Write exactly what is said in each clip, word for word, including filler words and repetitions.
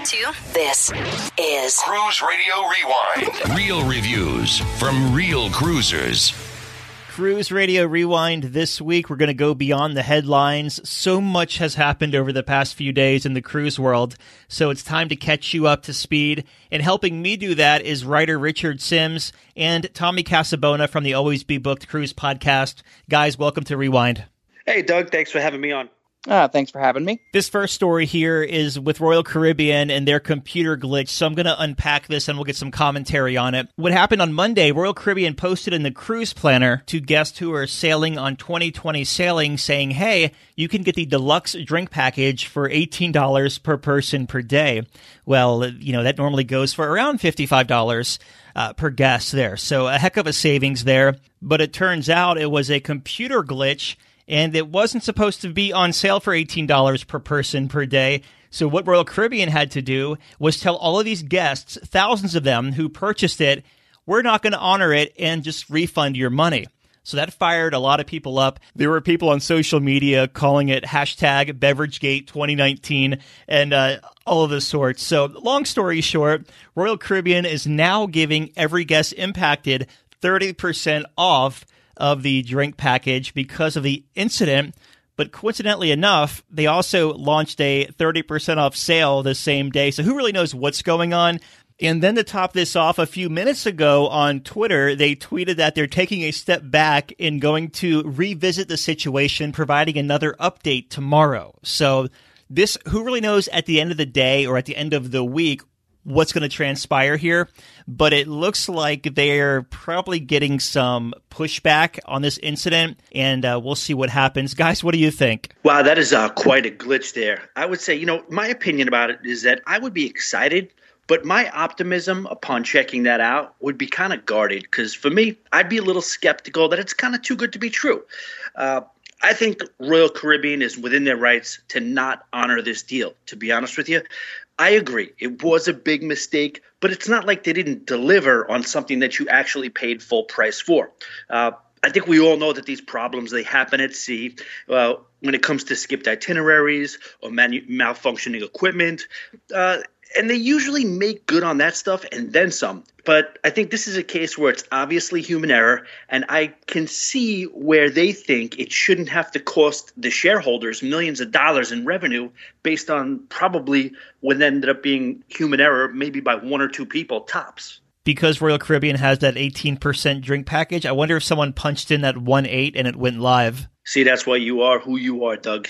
to this is Cruise Radio Rewind. Real reviews from real cruisers. Cruise Radio Rewind this week. We're going to go beyond the headlines. So much has happened over the past few days in the cruise world, so it's time to catch you up to speed. And helping me do that is writer Richard Sims and Tommy Casabona from the Always Be Booked Cruise podcast. Guys, welcome to Rewind. Hey, Doug. Thanks for having me on. Uh, thanks for having me. This first story here is with Royal Caribbean and their computer glitch, so I'm going to unpack this and we'll get some commentary on it. What happened on Monday, Royal Caribbean posted in the cruise planner to guests who are sailing on twenty twenty sailing saying, hey, you can get the deluxe drink package for eighteen dollars per person per day. Well, you know, that normally goes for around fifty-five dollars uh, per guest there. So a heck of a savings there. But it turns out it was a computer glitch, and it wasn't supposed to be on sale for eighteen dollars per person per day. So what Royal Caribbean had to do was tell all of these guests, thousands of them who purchased it, we're not going to honor it and just refund your money. So that fired a lot of people up. There were people on social media calling it hashtag BeverageGate twenty nineteen and uh, all of the sorts. So long story short, Royal Caribbean is now giving every guest impacted thirty percent off of the drink package because of the incident. But coincidentally enough, they also launched a thirty percent off sale the same day. So who really knows what's going on? And then to top this off, a few minutes ago on Twitter, they tweeted that they're taking a step back and going to revisit the situation, providing another update tomorrow. So this, who really knows at the end of the day or at the end of the week what's going to transpire here, but it looks like they're probably getting some pushback on this incident, and uh, we'll see what happens. Guys, what do you think? Wow, that is uh, quite a glitch there. I would say, you know, my opinion about it is that I would be excited, but my optimism upon checking that out would be kind of guarded, because for me, I'd be a little skeptical that it's kind of too good to be true. Uh, I think Royal Caribbean is within their rights to not honor this deal, to be honest with you. I agree. It was a big mistake, but it's not like they didn't deliver on something that you actually paid full price for. Uh, I think we all know that these problems, they happen at sea uh, when it comes to skipped itineraries or manu- malfunctioning equipment. Uh, and they usually make good on that stuff and then some. But I think this is a case where it's obviously human error, and I can see where they think it shouldn't have to cost the shareholders millions of dollars in revenue based on probably what ended up being human error, maybe by one or two people tops. Because Royal Caribbean has that eighteen percent drink package, I wonder if someone punched in that one eight and it went live. See, that's why you are who you are, Doug.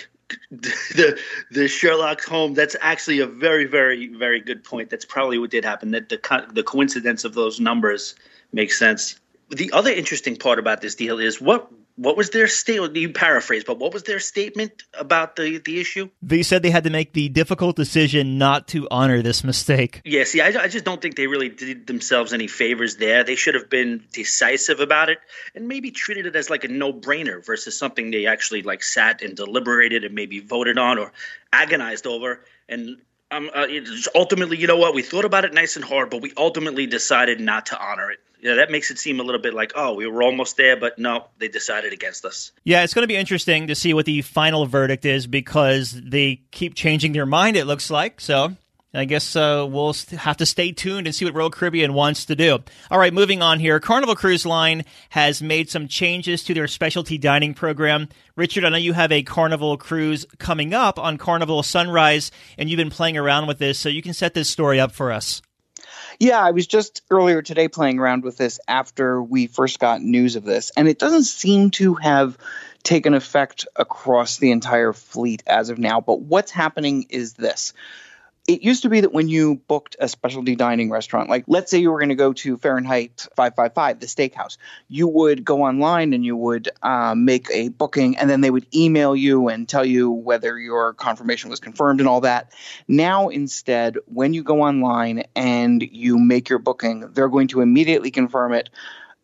The the Sherlock Holmes, that's actually a very, very, very good point. That's probably what did happen. That the the coincidence of those numbers makes sense. The other interesting part about this deal is what what was their statement? You paraphrase, but what was their statement about the, the issue? They said they had to make the difficult decision not to honor this mistake. Yeah, see, I, I just don't think they really did themselves any favors there. They should have been decisive about it and maybe treated it as like a no-brainer versus something they actually like sat and deliberated and maybe voted on or agonized over. And um, uh, it's ultimately, you know what, we thought about it nice and hard, but we ultimately decided not to honor it. Yeah, that makes it seem a little bit like, oh, we were almost there, but no, they decided against us. Yeah, it's going to be interesting to see what the final verdict is because they keep changing their mind, it looks like. So I guess uh, we'll have to stay tuned and see what Royal Caribbean wants to do. All right, moving on here. Carnival Cruise Line has made some changes to their specialty dining program. Richard, I know you have a Carnival cruise coming up on Carnival Sunrise, and you've been playing around with this, so you can set this story up for us. Yeah, I was just earlier today playing around with this after we first got news of this, and it doesn't seem to have taken effect across the entire fleet as of now. But what's happening is this. It used to be that when you booked a specialty dining restaurant, like let's say you were going to go to Fahrenheit five five five, the steakhouse, you would go online and you would um, make a booking, and then they would email you and tell you whether your confirmation was confirmed and all that. Now, instead, when you go online and you make your booking, they're going to immediately confirm it.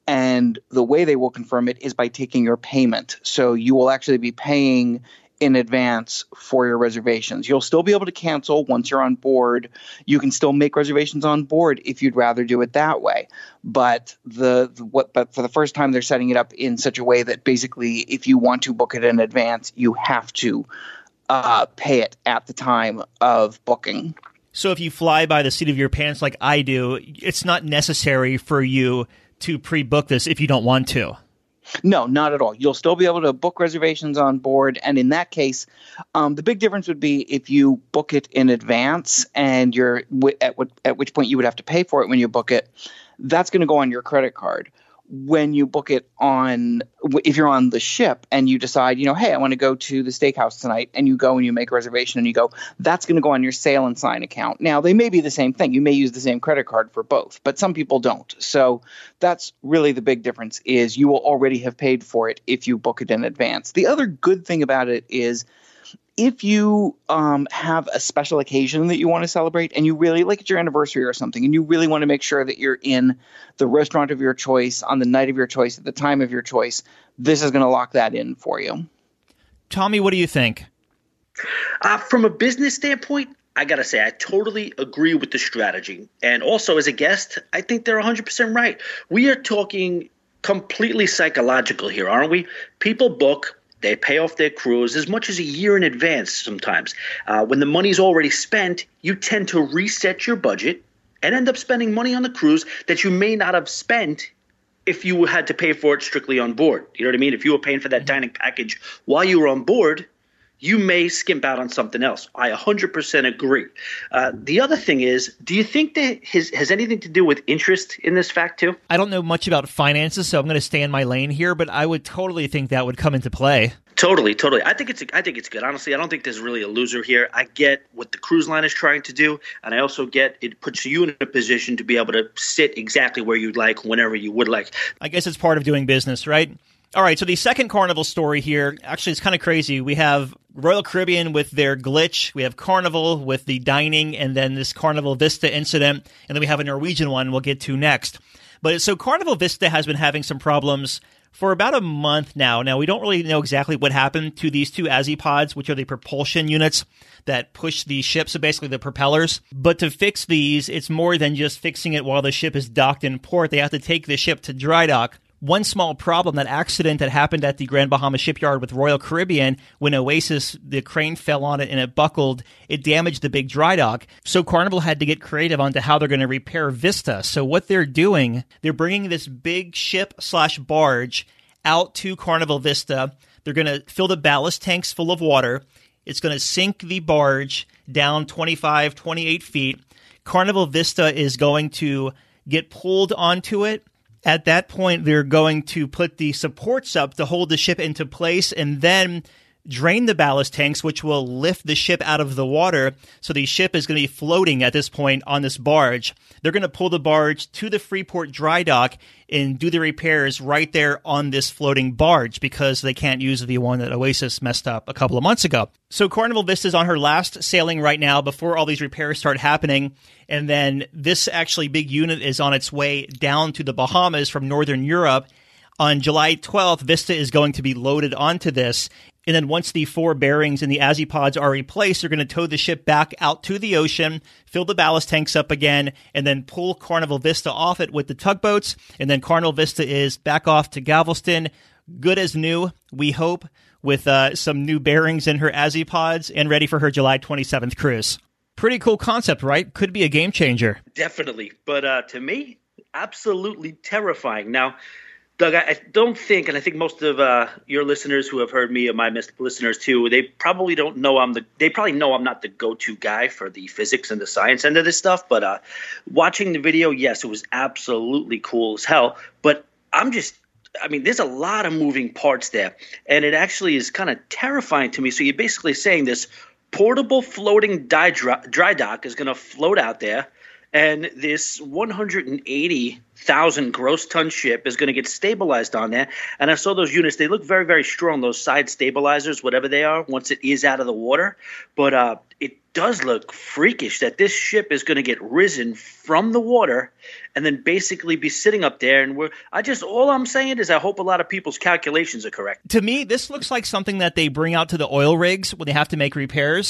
And the way they will confirm it is by taking your payment. So you will actually be paying in advance for your reservations. You'll still be able to cancel once you're on board. You can still make reservations on board if you'd rather do it that way. But the, the what but for the first time they're setting it up in such a way that basically if you want to book it in advance, you have to uh, pay it at the time of booking. So if you fly by the seat of your pants like I do, it's not necessary for you to pre-book this if you don't want to. No, not at all. You'll still be able to book reservations on board. And in that case, um, the big difference would be if you book it in advance and you're at, at which point you would have to pay for it when you book it. That's going to go on your credit card. When you book it on, if you're on the ship and you decide, you know, hey, I want to go to the steakhouse tonight, and you go and you make a reservation and you go, that's going to go on your Sail and Sign account. Now, they may be the same thing. You may use the same credit card for both, but some people don't. So that's really the big difference, is you will already have paid for it if you book it in advance. The other good thing about it is, if you um, have a special occasion that you want to celebrate, and you really, like it's your anniversary or something, and you really want to make sure that you're in the restaurant of your choice on the night of your choice at the time of your choice, this is going to lock that in for you. Tommy, what do you think? Uh, from a business standpoint, I got to say, I totally agree with the strategy. And also as a guest, I think they're one hundred percent right. We are talking completely psychological here, aren't we? People book. They pay off their cruise as much as a year in advance sometimes. Uh, when the money's already spent, you tend to reset your budget and end up spending money on the cruise that you may not have spent if you had to pay for it strictly on board. You know what I mean? If you were paying for that dining package while you were on board, you may skimp out on something else. I one hundred percent agree. Uh, the other thing is, do you think that his, has anything to do with interest in this fact too? I don't know much about finances, so I'm going to stay in my lane here, but I would totally think that would come into play. Totally, totally. I think it's I think it's good. Honestly, I don't think there's really a loser here. I get what the cruise line is trying to do, and I also get it puts you in a position to be able to sit exactly where you'd like, whenever you would like. I guess it's part of doing business, right? All right, so the second Carnival story here, actually it's kind of crazy. We have Royal Caribbean with their glitch, we have Carnival with the dining, and then this Carnival Vista incident, and then we have a Norwegian one we'll get to next. But so Carnival Vista has been having some problems for about a month now. Now, we don't really know exactly what happened to these two Azipods, which are the propulsion units that push the ship, so basically the propellers. But to fix these, it's more than just fixing it while the ship is docked in port. They have to take the ship to dry dock. One small problem, that accident that happened at the Grand Bahama Shipyard with Royal Caribbean, when Oasis, the crane fell on it and it buckled, it damaged the big dry dock. So Carnival had to get creative onto how they're going to repair Vista. So what they're doing, they're bringing this big ship slash barge out to Carnival Vista. They're going to fill the ballast tanks full of water. It's going to sink the barge down twenty-five, twenty-eight feet. Carnival Vista is going to get pulled onto it. At that point, they're going to put the supports up to hold the ship into place and then drain the ballast tanks, which will lift the ship out of the water. So the ship is going to be floating at this point on this barge. They're going to pull the barge to the Freeport dry dock and do the repairs right there on this floating barge, because they can't use the one that Oasis messed up a couple of months ago. So Carnival Vista is on her last sailing right now before all these repairs start happening. And then this actually big unit is on its way down to the Bahamas from Northern Europe. On July twelfth, Vista is going to be loaded onto this. And then once the four bearings and the Azipods are replaced, they're going to tow the ship back out to the ocean, fill the ballast tanks up again, and then pull Carnival Vista off it with the tugboats. And then Carnival Vista is back off to Galveston, good as new, we hope, with uh, some new bearings in her Azipods and ready for her July twenty-seventh cruise. Pretty cool concept, right? Could be a game changer. Definitely. But uh, to me, absolutely terrifying. Now, Doug, I don't think, and I think most of uh, your listeners who have heard me, and my listeners too, they probably don't know I'm the. They probably know I'm not the go-to guy for the physics and the science end of this stuff. But uh, watching the video, yes, it was absolutely cool as hell. But I'm just, I mean, there's a lot of moving parts there, and it actually is kind of terrifying to me. So you're basically saying this portable floating dry, dry dock is going to float out there, and this one hundred eighty thousand gross ton ship is going to get stabilized on there. And I saw those units. They look very, very strong, those side stabilizers, whatever they are, once it is out of the water. But uh, it does look freakish that this ship is going to get risen from the water and then basically be sitting up there. And we're, I just, all I'm saying is I hope a lot of people's calculations are correct. To me, this looks like something that they bring out to the oil rigs when they have to make repairs.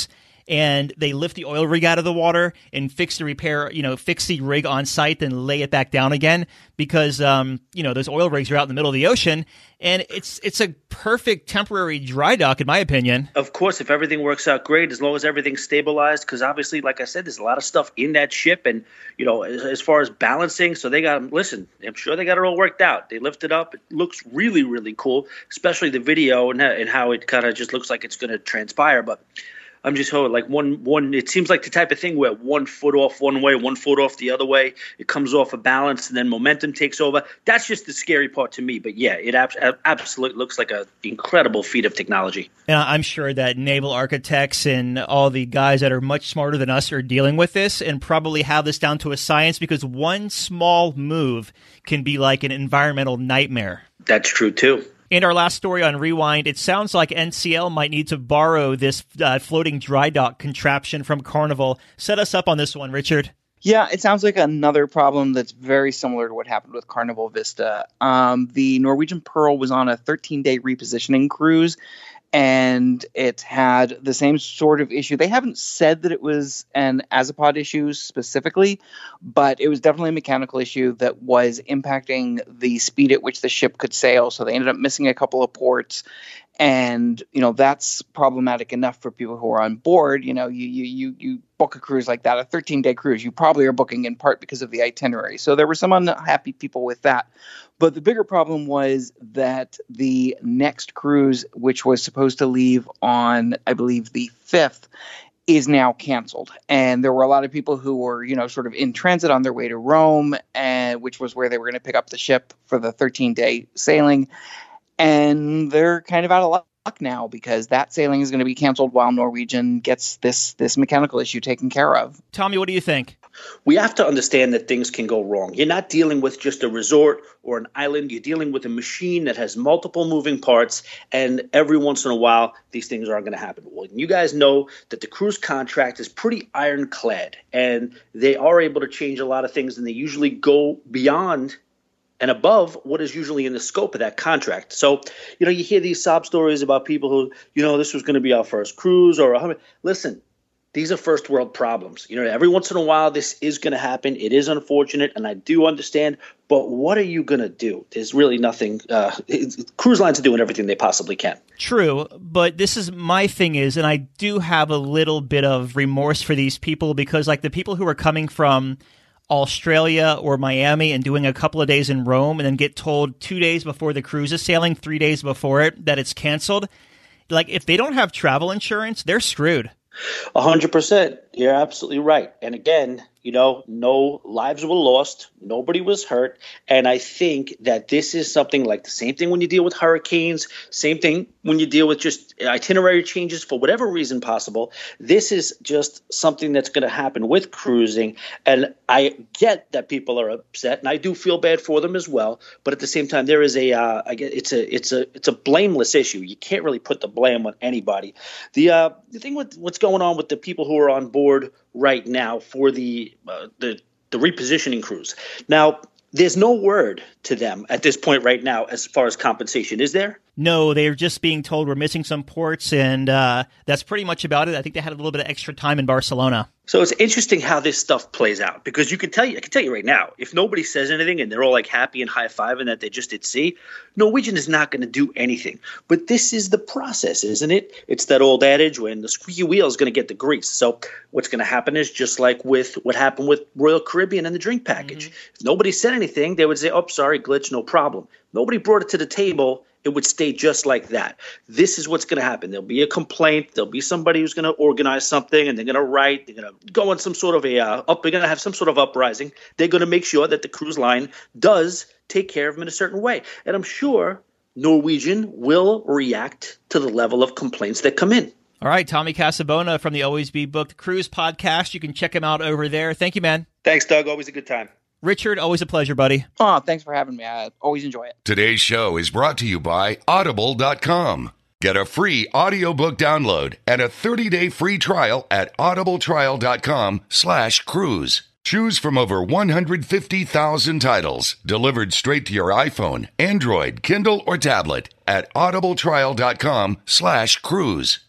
and they lift the oil rig out of the water and fix the repair, you know, fix the rig on site, then lay it back down again because, um, you know, those oil rigs are out in the middle of the ocean. And it's it's a perfect temporary dry dock, in my opinion. Of course, if everything works out great, as long as everything's stabilized, because obviously, like I said, there's a lot of stuff in that ship. And, you know, as, as far as balancing, so they got, listen, I'm sure they got it all worked out. They lift it up. It looks really, really cool, especially the video and, and how it kind of just looks like it's going to transpire. But I'm just hoping, like one, one. It seems like the type of thing where one foot off one way, one foot off the other way. It comes off a balance, and then momentum takes over. That's just the scary part to me. But yeah, it ab- absolutely looks like an incredible feat of technology. And I'm sure that naval architects and all the guys that are much smarter than us are dealing with this and probably have this down to a science, because one small move can be like an environmental nightmare. That's true too. And our last story on Rewind, it sounds like N C L might need to borrow this uh, floating dry dock contraption from Carnival. Set us up on this one, Richard. Yeah, it sounds like another problem that's very similar to what happened with Carnival Vista. Um, the Norwegian Pearl was on a thirteen-day repositioning cruise, and it had the same sort of issue. They haven't said that it was an Azipod issue specifically, but it was definitely a mechanical issue that was impacting the speed at which the ship could sail. So they ended up missing a couple of ports. And, you know, that's problematic enough for people who are on board. You know, you you you you book a cruise like that, a thirteen-day cruise, you probably are booking in part because of the itinerary. So there were some unhappy people with that. But the bigger problem was that the next cruise, which was supposed to leave on, I believe, the fifth, is now canceled. And there were a lot of people who were, you know, sort of in transit on their way to Rome, and which was where they were going to pick up the ship for the thirteen-day sailing. And they're kind of out of luck now because that sailing is going to be canceled while Norwegian gets this this mechanical issue taken care of. Tommy, what do you think? We have to understand that things can go wrong. You're not dealing with just a resort or an island. You're dealing with a machine that has multiple moving parts, and every once in a while, these things aren't going to happen. Well, you guys know that the cruise contract is pretty ironclad, and they are able to change a lot of things, and they usually go beyond and above what is usually in the scope of that contract. So, you know, you hear these sob stories about people who, you know, this was going to be our first cruise or a, listen, these are first world problems. You know, every once in a while, this is going to happen. It is unfortunate, and I do understand. But what are you going to do? There's really nothing. Uh, cruise lines are doing everything they possibly can. True, but this is my thing is, and I do have a little bit of remorse for these people because, like, the people who are coming from Australia or Miami and doing a couple of days in Rome and then get told two days before the cruise is sailing, three days before it, that it's canceled. Like, if they don't have travel insurance, they're screwed. A hundred percent. You're absolutely right. And again, you know, no lives were lost. Nobody was hurt. And I think that this is something like the same thing when you deal with hurricanes, same thing when you deal with just itinerary changes for whatever reason possible. This is just something that's going to happen with cruising. And I get that people are upset, and I do feel bad for them as well. But at the same time, there is a, uh, I get it's a, it's a, it's a blameless issue. You can't really put the blame on anybody. The, uh, the thing with what's going on with the people who are on board right now for the uh, the the repositioning cruise. Now, there's no word to them at this point right now as far as compensation, is there? No, they're just being told we're missing some ports, and uh, that's pretty much about it. I think they had a little bit of extra time in Barcelona. So it's interesting how this stuff plays out, because you can tell you, I can tell you right now, if nobody says anything and they're all like happy and high-fiving that they just did sea, Norwegian is not going to do anything. But this is the process, isn't it? It's that old adage when the squeaky wheel is going to get the grease. So what's going to happen is just like with what happened with Royal Caribbean and the drink package. Mm-hmm. If nobody said anything, they would say, oh, sorry, glitch, no problem. Nobody brought it to the table. It would stay just like that. This is what's going to happen. There'll be a complaint. There'll be somebody who's going to organize something, and they're going to write. They're going to go on some sort of a uh, up. They're going to have some sort of uprising. They're going to make sure that the cruise line does take care of them in a certain way. And I'm sure Norwegian will react to the level of complaints that come in. All right, Tommy Casabona from the Always Be Booked Cruise podcast. You can check him out over there. Thank you, man. Thanks, Doug. Always a good time. Richard, always a pleasure, buddy. Oh, thanks for having me. I always enjoy it. Today's show is brought to you by Audible dot com. Get a free audiobook download and a thirty-day free trial at audibletrial.com slash cruise. Choose from over one hundred fifty thousand titles delivered straight to your iPhone, Android, Kindle, or tablet at audibletrial.com slash cruise.